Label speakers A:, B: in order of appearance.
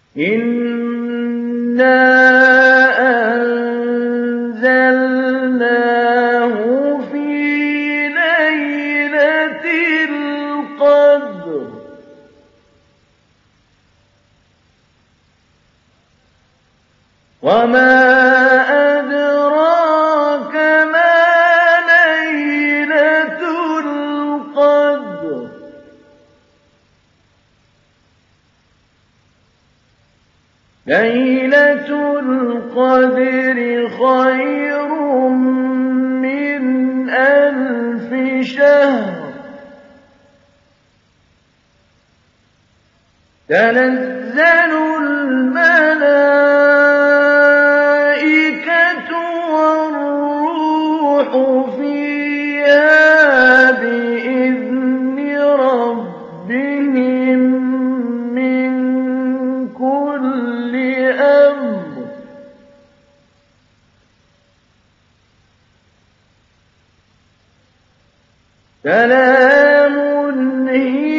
A: إِنَّا أَنزَلْنَاهُ فِي لَيْلَةِ الْقَدْرِ وَمَا أَدْرَاكَ مَا لَيْلَةُ الْقَدْرِ لَيْلَةُ الْقَدْرِ خَيْرٌ مِّنْ أَلْفِ شَهْرٍ تَنَزَّلُ الْمَلَائِكَةُ وَالرُّوحُ فِيهَا بِإِذْنِ رَبِّهِم مِّن كُلِّ أَمْرٍ سَلَامٌ